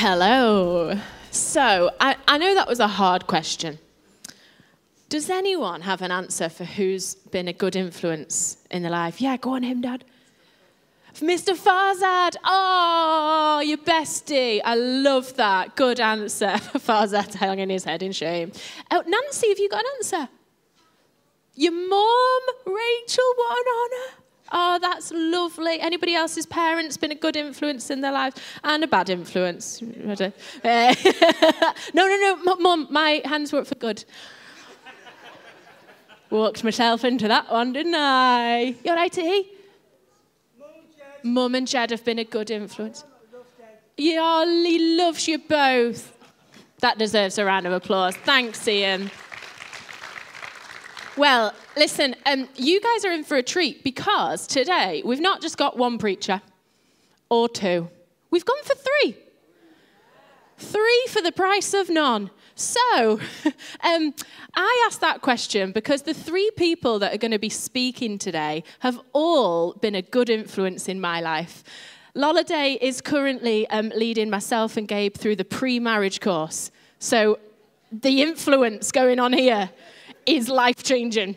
Hello. So, I know that was a hard question. Does anyone have an answer for who's been a good influence in their life? Yeah, go on him, Dad. Mr. Farzad. Oh, your bestie. I love that. Good answer. Farzad hanging his head in shame. Oh, Nancy, have you got an answer? Your mum, Rachel, what an honour. Oh, that's lovely. Anybody else's parents been a good influence in their lives? And a bad influence? No, Mum, my hands were up for good. Walked myself into that one, didn't I? You all right, T? Mum and Jed have been a good influence. Yeah, he loves you both. That deserves a round of applause. Thanks, Ian. Well, listen, you guys are in for a treat because today we've not just got one preacher or two. We've gone for three. Three for the price of none. So, I asked that question because the three people that are going to be speaking today have all been a good influence in my life. Loladay is currently leading myself and Gabe through the pre-marriage course. So, the influence going on here is life-changing.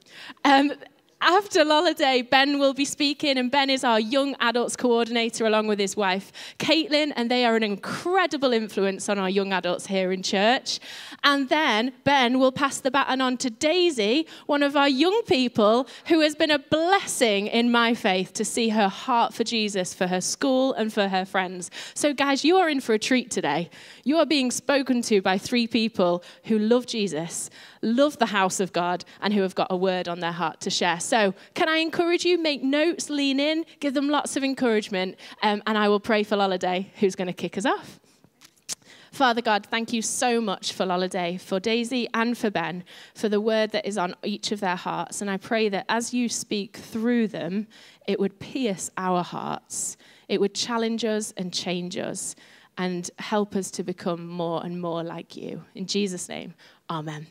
After Loladay, Ben will be speaking, and Ben is our young adults coordinator along with his wife, Caitlin, and they are an incredible influence on our young adults here in church. And then Ben will pass the baton on to Daisy, one of our young people who has been a blessing in my faith to see her heart for Jesus, for her school and for her friends. So guys, you are in for a treat today. You are being spoken to by three people who love Jesus, love the house of God, and who have got a word on their heart to share. So can I encourage you, make notes, lean in, give them lots of encouragement, and I will pray for Loladay, who's going to kick us off. Father God, thank you so much for Loladay, for Daisy and for Ben, for the word that is on each of their hearts. And I pray that as you speak through them, it would pierce our hearts. It would challenge us and change us and help us to become more and more like you. In Jesus' name, amen.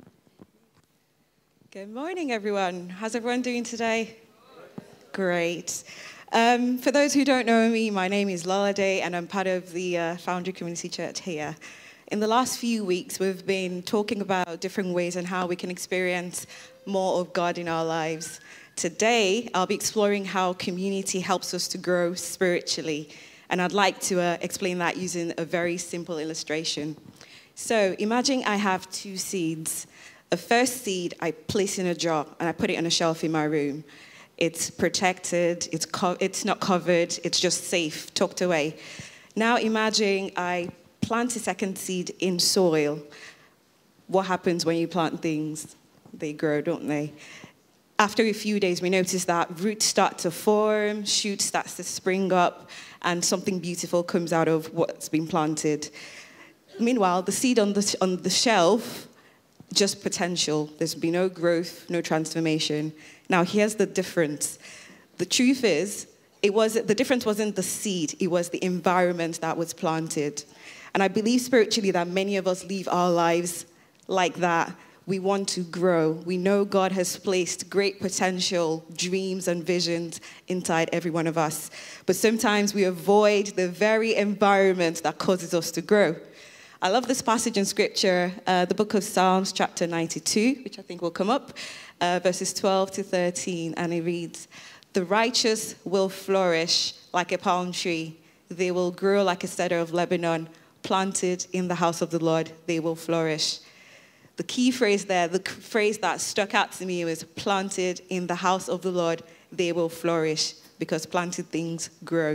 Good morning, everyone. How's everyone doing today? Great. For those who don't know me, my name is Loladay, and I'm part of the Foundry Community Church here. In the last few weeks, we've been talking about different ways and how we can experience more of God in our lives. Today, I'll be exploring how community helps us to grow spiritually, and I'd like to explain that using a very simple illustration. So imagine I have two seeds. The first seed I place in a jar, and I put it on a shelf in my room. It's protected, it's not covered, it's just safe, tucked away. Now imagine I plant a second seed in soil. What happens when you plant things? They grow, don't they? After a few days, we notice that roots start to form, shoots starts to spring up, and something beautiful comes out of what's been planted. Meanwhile, the seed on the shelf, just potential. There's been no growth, no transformation. Now, here's the difference. The truth is, the difference wasn't the seed, it was the environment that was planted. And I believe spiritually that many of us live our lives like that. We want to grow. We know God has placed great potential, dreams, and visions inside every one of us. But sometimes we avoid the very environment that causes us to grow. I love this passage in Scripture, the book of Psalms, chapter 92, which I think will come up, verses 12 to 13, and it reads, "The righteous will flourish like a palm tree. They will grow like a cedar of Lebanon, planted in the house of the Lord. They will flourish." The key phrase there, the phrase that stuck out to me was planted in the house of the Lord, they will flourish, because planted things grow.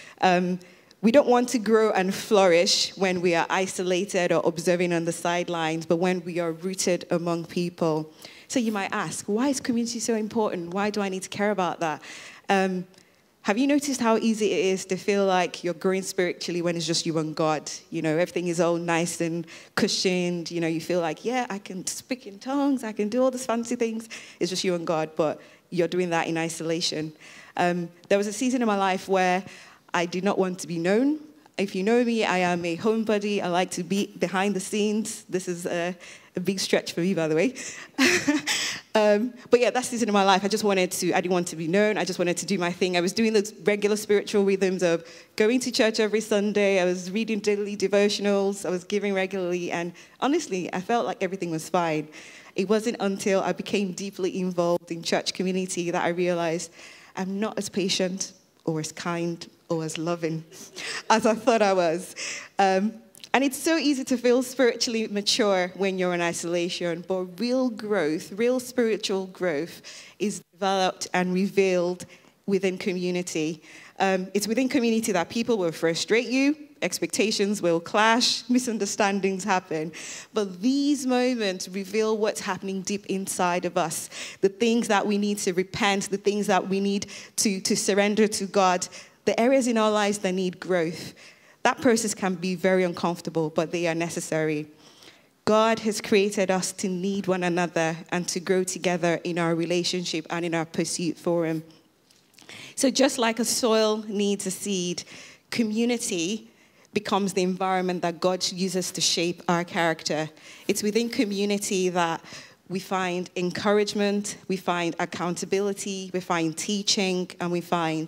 We don't want to grow and flourish when we are isolated or observing on the sidelines, but when we are rooted among people. So you might ask, why is community so important? Why do I need to care about that? Have you noticed how easy it is to feel like you're growing spiritually when it's just you and God? You know, everything is all nice and cushioned. You know, you feel like, yeah, I can speak in tongues, I can do all these fancy things. It's just you and God, but you're doing that in isolation. There was a season in my life where I did not want to be known. If you know me, I am a homebody. I like to be behind the scenes. This is a big stretch for me, by the way. But yeah, that season of my life, I didn't want to be known. I just wanted to do my thing. I was doing the regular spiritual rhythms of going to church every Sunday. I was reading daily devotionals. I was giving regularly. And honestly, I felt like everything was fine. It wasn't until I became deeply involved in church community that I realized I'm not as patient or as kind or as loving as I thought I was. And it's so easy to feel spiritually mature when you're in isolation, but real spiritual growth is developed and revealed within community. It's within community that people will frustrate you, expectations will clash, misunderstandings happen. But these moments reveal what's happening deep inside of us, the things that we need to repent, the things that we need to surrender to God, the areas in our lives that need growth. That process can be very uncomfortable, but they are necessary. God has created us to need one another and to grow together in our relationship and in our pursuit for Him. So just like a soil needs a seed, community becomes the environment that God uses to shape our character. It's within community that we find encouragement, we find accountability, we find teaching, and we find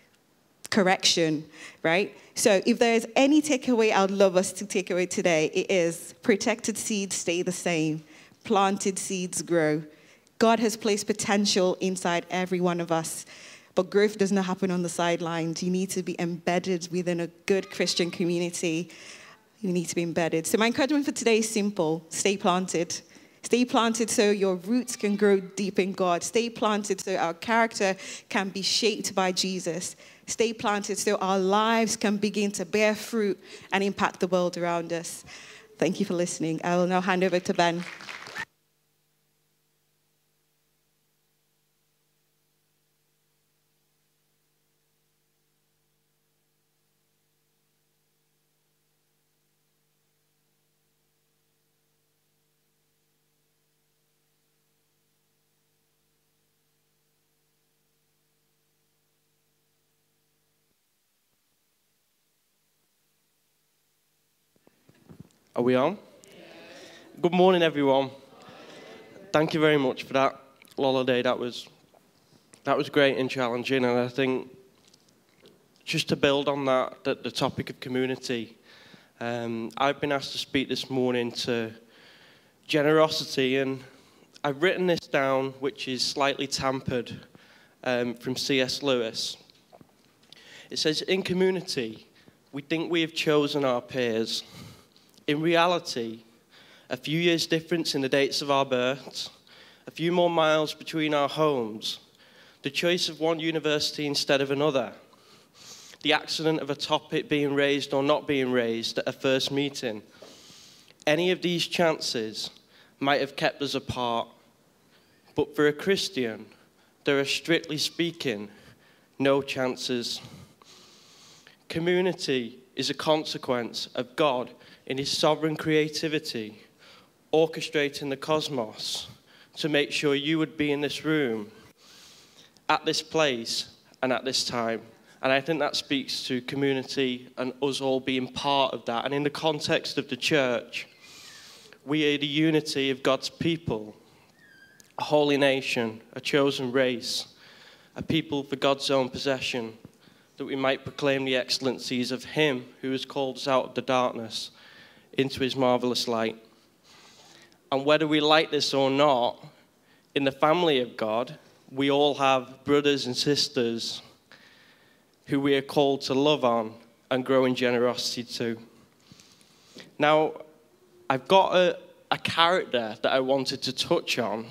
correction, right? So if there's any takeaway I'd love us to take away today, it is protected seeds stay the same, planted seeds grow. God has placed potential inside every one of us, but growth does not happen on the sidelines. You need to be embedded within a good Christian community. You need to be embedded. So my encouragement for today is simple: stay planted. Stay planted so your roots can grow deep in God. Stay planted so our character can be shaped by Jesus. Stay planted so our lives can begin to bear fruit and impact the world around us. Thank you for listening. I will now hand over to Ben. Are we on? Good morning, everyone. Thank you very much for that, Lola Day. That was great and challenging, and I think just to build on that, the topic of community, I've been asked to speak this morning to generosity, and I've written this down, which is slightly tampered from C.S. Lewis. It says, in community, we think we have chosen our peers. In reality, a few years difference in the dates of our births, a few more miles between our homes, the choice of one university instead of another, the accident of a topic being raised or not being raised at a first meeting, any of these chances might have kept us apart. But for a Christian, there are, strictly speaking, no chances. Community is a consequence of God in His sovereign creativity, orchestrating the cosmos to make sure you would be in this room, at this place, and at this time. And I think that speaks to community and us all being part of that. And in the context of the church, we are the unity of God's people, a holy nation, a chosen race, a people for God's own possession, that we might proclaim the excellencies of Him who has called us out of the darkness into His marvelous light. And whether we like this or not, in the family of God, we all have brothers and sisters who we are called to love on and grow in generosity to. Now, I've got a character that I wanted to touch on.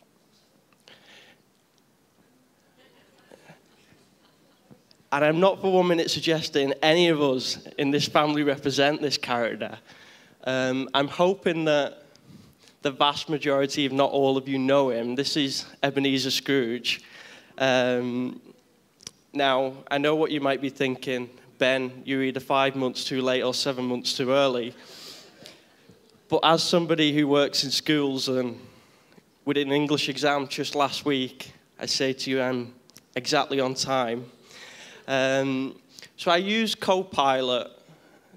And I'm not for 1 minute suggesting any of us in this family represent this character. I'm hoping that the vast majority, if not all of you, know him. This is Ebenezer Scrooge. Now, I know what you might be thinking. Ben, you're either 5 months too late or 7 months too early. But as somebody who works in schools and with an English exam just last week, I say to you, I'm exactly on time. So I use Copilot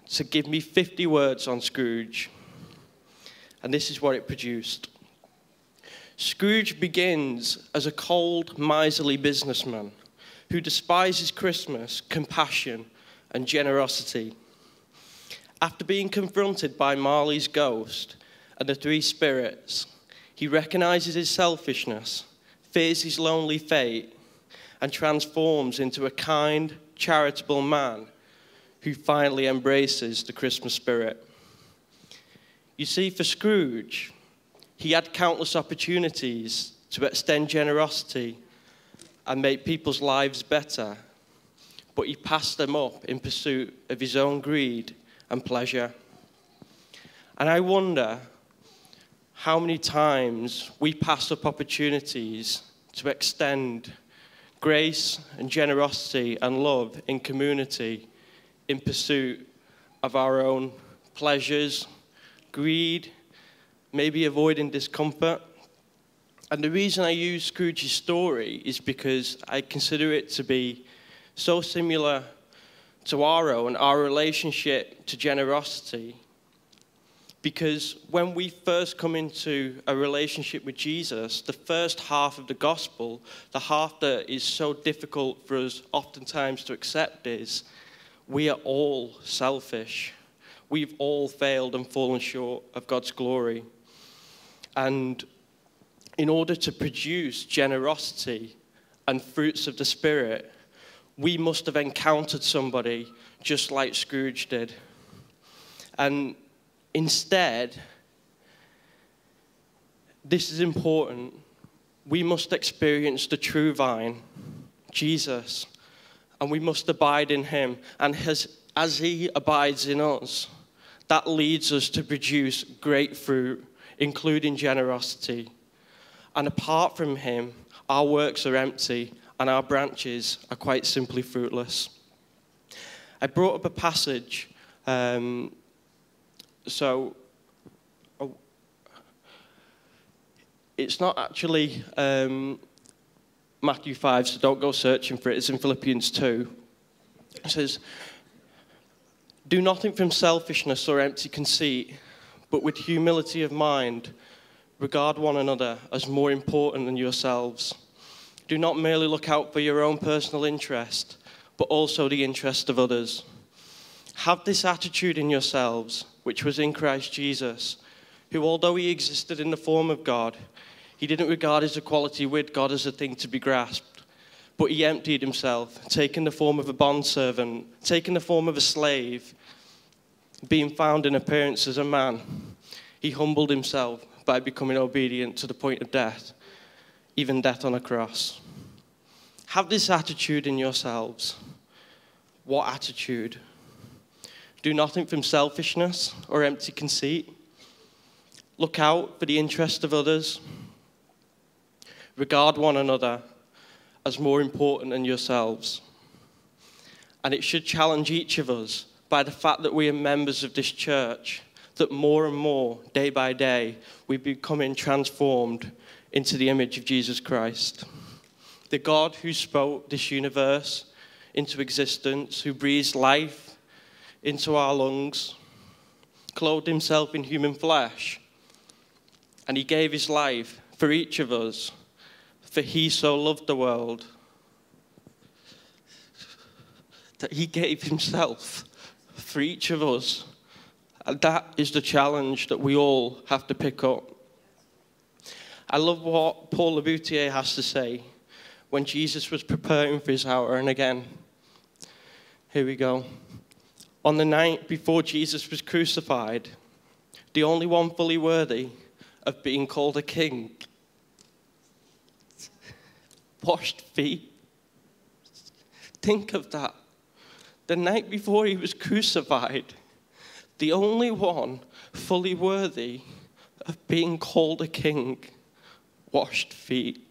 to give me 50 words on Scrooge. And this is what it produced. Scrooge begins as a cold, miserly businessman who despises Christmas, compassion, and generosity. After being confronted by Marley's ghost and the three spirits, he recognizes his selfishness, fears his lonely fate, and transforms into a kind, charitable man who finally embraces the Christmas spirit. You see, for Scrooge, he had countless opportunities to extend generosity and make people's lives better, but he passed them up in pursuit of his own greed and pleasure. And I wonder how many times we pass up opportunities to extend grace and generosity and love in community in pursuit of our own pleasures, greed, maybe avoiding discomfort. And the reason I use Scrooge's story is because I consider it to be so similar to our relationship to generosity. Because when we first come into a relationship with Jesus, the first half of the gospel, the half that is so difficult for us oftentimes to accept, is we are all selfish. We've all failed and fallen short of God's glory. And in order to produce generosity and fruits of the Spirit, we must have encountered somebody just like Scrooge did. And instead, this is important, we must experience the true vine, Jesus, and we must abide in him. And as he abides in us, that leads us to produce great fruit, including generosity. And apart from him, our works are empty and our branches are quite simply fruitless. I brought up a passage, it's not actually Matthew 5, so don't go searching for it. It's in Philippians 2. It says, "Do nothing from selfishness or empty conceit, but with humility of mind, regard one another as more important than yourselves. Do not merely look out for your own personal interest, but also the interest of others. Have this attitude in yourselves, which was in Christ Jesus, who, although he existed in the form of God, he didn't regard his equality with God as a thing to be grasped, but he emptied himself, taking the form of a bondservant, taking the form of a slave, being found in appearance as a man. He humbled himself by becoming obedient to the point of death, even death on a cross." Have this attitude in yourselves. What attitude? Do nothing from selfishness or empty conceit. Look out for the interest of others. Regard one another as more important than yourselves. And it should challenge each of us by the fact that we are members of this church, that more and more, day by day, we're becoming transformed into the image of Jesus Christ. The God who spoke this universe into existence, who breathes life into our lungs, clothed himself in human flesh, and he gave his life for each of us, for he so loved the world that he gave himself for each of us. And that is the challenge that we all have to pick up. I love what Paul Laboutier has to say when Jesus was preparing for his hour. And again, here we go. On the night before Jesus was crucified, the only one fully worthy of being called a king washed feet. Think of that. The night before he was crucified, the only one fully worthy of being called a king washed feet.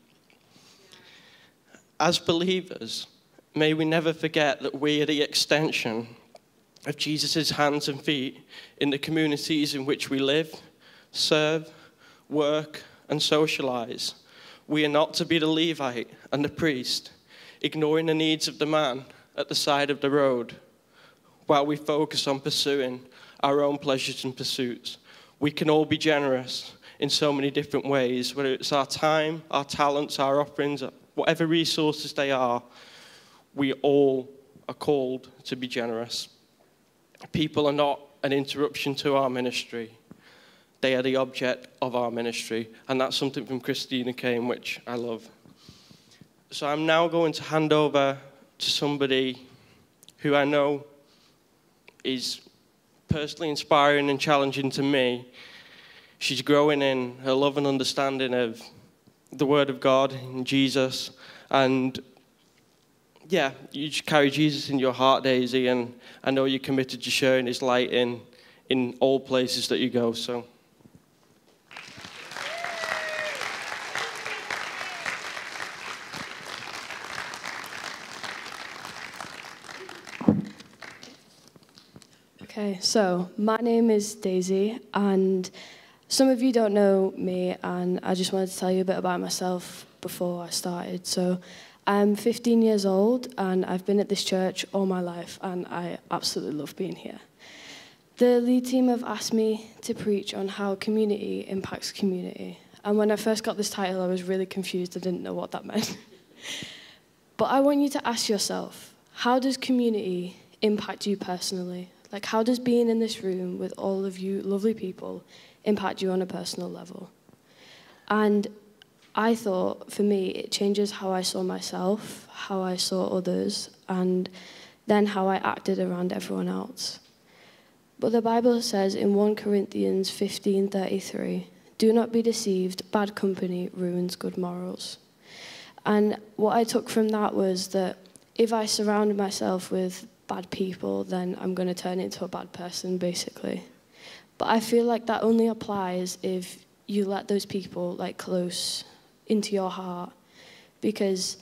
As believers, may we never forget that we are the extension of Jesus' hands and feet in the communities in which we live, serve, work, and socialize. We are not to be the Levite and the priest, ignoring the needs of the man at the side of the road. while we focus on pursuing our own pleasures and pursuits. We can all be generous in so many different ways, whether it's our time, our talents, our offerings, whatever resources they are, we all are called to be generous. People are not an interruption to our ministry. They are the object of our ministry. And that's something from Christina Kane, which I love. So I'm now going to hand over to somebody who I know is personally inspiring and challenging to me. She's growing in her love and understanding of the Word of God and Jesus. And yeah, you just carry Jesus in your heart, Daisy, and I know you're committed to sharing his light in all places that you go. So. Okay, so my name is Daisy, and some of you don't know me, and I just wanted to tell you a bit about myself before I started. So I'm 15 years old, and I've been at this church all my life, and I absolutely love being here. The lead team have asked me to preach on how community impacts community, and when I first got this title, I was really confused. I didn't know what that meant. But I want you to ask yourself, how does community impact you personally? Like, how does being in this room with all of you lovely people impact you on a personal level? And I thought, for me, it changes how I saw myself, how I saw others, and then how I acted around everyone else. But the Bible says in 1 Corinthians 15:33, "Do not be deceived, bad company ruins good morals." And what I took from that was that if I surround myself with bad people, then I'm going to turn into a bad person, basically. But I feel like that only applies if you let those people, like, close into your heart. Because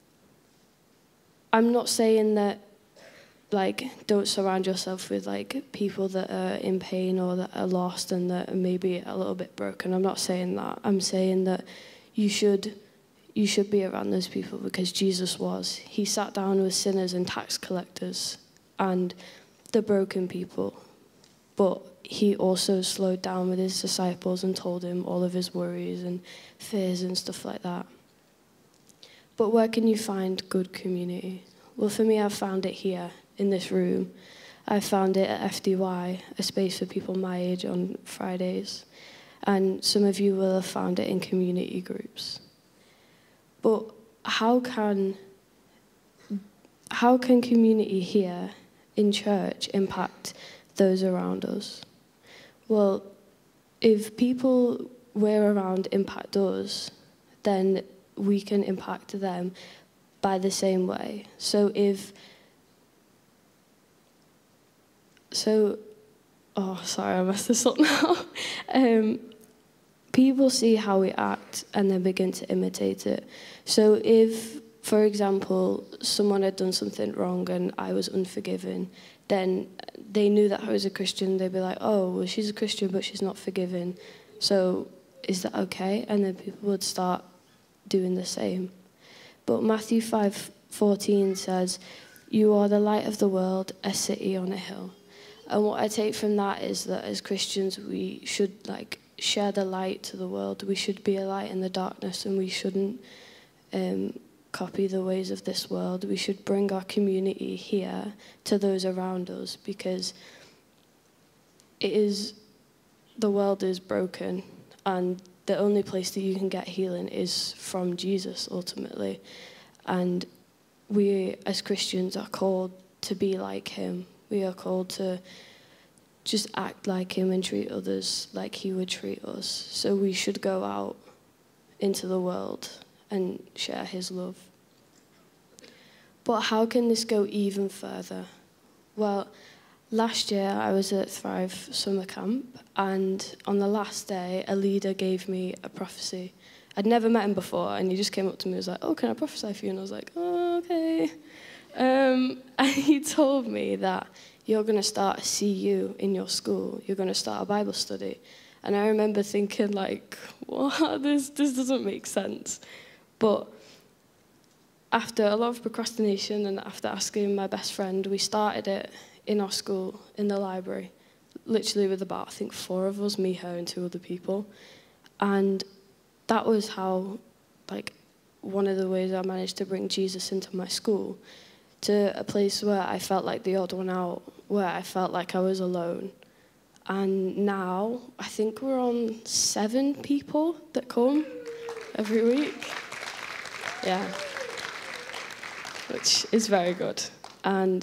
I'm not saying that, like, don't surround yourself with, like, people that are in pain or that are lost and that are maybe a little bit broken. I'm not saying that. I'm saying that you should be around those people because Jesus was. He sat down with sinners and tax collectors and the broken people. But he also slowed down with his disciples and told him all of his worries and fears and stuff like that. But where can you find good community? Well, for me, I've found it here in this room. I found it at FDY, a space for people my age on Fridays. And some of you will have found it in community groups. But how can community here in church impact those around us? Well, if people we're around impact us, then we can impact them by the same way. Sorry, I messed this up now. People see how we act and then begin to imitate it. So if, for example, someone had done something wrong and I was unforgiving, then they knew that I was a Christian. They'd be like, oh, well, she's a Christian, but she's not forgiven. So is that okay? And then people would start doing the same. But Matthew 5:14 says, "You are the light of the world, a city on a hill." And what I take from that is that as Christians, we should, like, share the light to the world. We should be a light in the darkness, and we shouldn't copy the ways of this world. We should bring our community here to those around us, because the world is broken, and the only place that you can get healing is from Jesus, ultimately. And we, as Christians, are called to be like him. We are called to just act like him and treat others like he would treat us. So we should go out into the world and share his love. But how can this go even further? Well, last year I was at Thrive Summer Camp, and on the last day, a leader gave me a prophecy. I'd never met him before, and he just came up to me and was like, "Oh, can I prophesy for you?" And I was like, "Oh, okay." And he told me that you're going to start a CU in your school. You're going to start a Bible study. And I remember thinking, like, what? This doesn't make sense. But after a lot of procrastination and after asking my best friend, we started it in our school, in the library, literally with about, I think, 4 of us, me, her, and 2 other people. And that was how, like, one of the ways I managed to bring Jesus into my school, to a place where I felt like the odd one out, where I felt like I was alone. And now, I think we're on 7 people that come every week. Yeah. Which is very good. And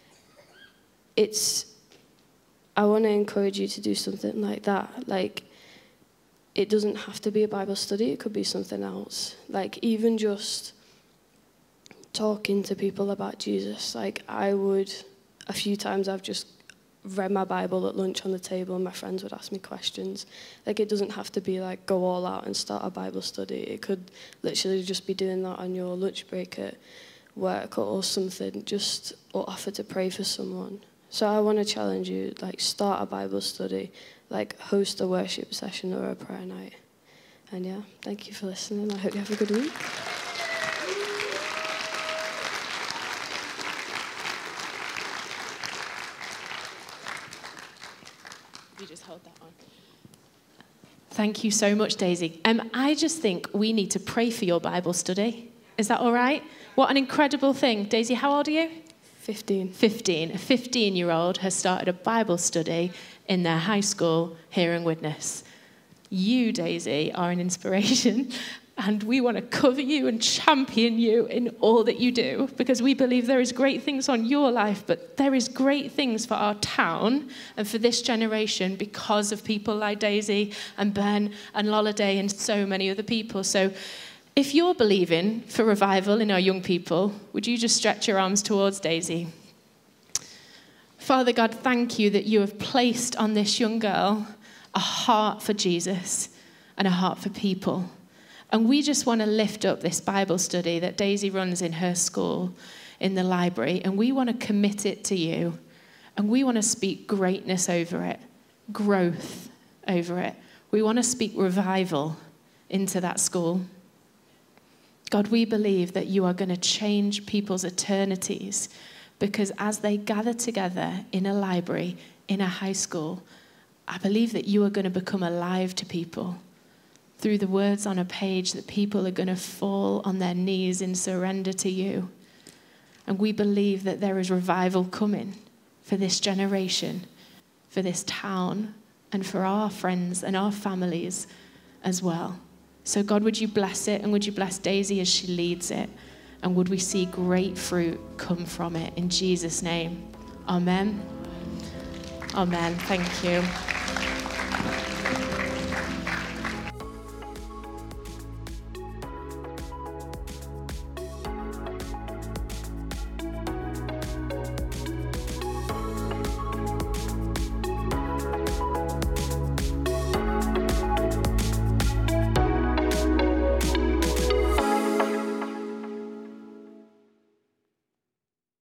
I want to encourage you to do something like that. Like, it doesn't have to be a Bible study, it could be something else. Like, even just talking to people about Jesus. Like, a few times I've just read my Bible at lunch on the table and my friends would ask me questions. Like, it doesn't have to be like go all out and start a Bible study. It could literally just be doing that on your lunch break at work or something, or offer to pray for someone. So I want to challenge you, like, start a Bible study, like host a worship session or a prayer night. And yeah, thank you for listening. I hope you have a good week. You just hold that on. Thank you so much, Daisy. I just think we need to pray for your Bible study. Is that all right? What an incredible thing. Daisy, how old are you? 15. 15. A 15-year-old has started a Bible study in their high school, Hearing Witness. You, Daisy, are an inspiration, and we want to cover you and champion you in all that you do, because we believe there is great things on your life, but there is great things for our town and for this generation because of people like Daisy and Ben and Loladay and so many other people. So if you're believing for revival in our young people, would you just stretch your arms towards Daisy? Father God, thank you that you have placed on this young girl a heart for Jesus and a heart for people. And we just want to lift up this Bible study that Daisy runs in her school, in the library, and we want to commit it to you. And we want to speak greatness over it, growth over it. We want to speak revival into that school. God, we believe that you are going to change people's eternities, because as they gather together in a library, in a high school, I believe that you are going to become alive to people through the words on a page, that people are going to fall on their knees in surrender to you. And we believe that there is revival coming for this generation, for this town, and for our friends and our families as well. So God, would you bless it, and would you bless Daisy as she leads it? And would we see great fruit come from it in Jesus' name? Amen. Amen. Thank you.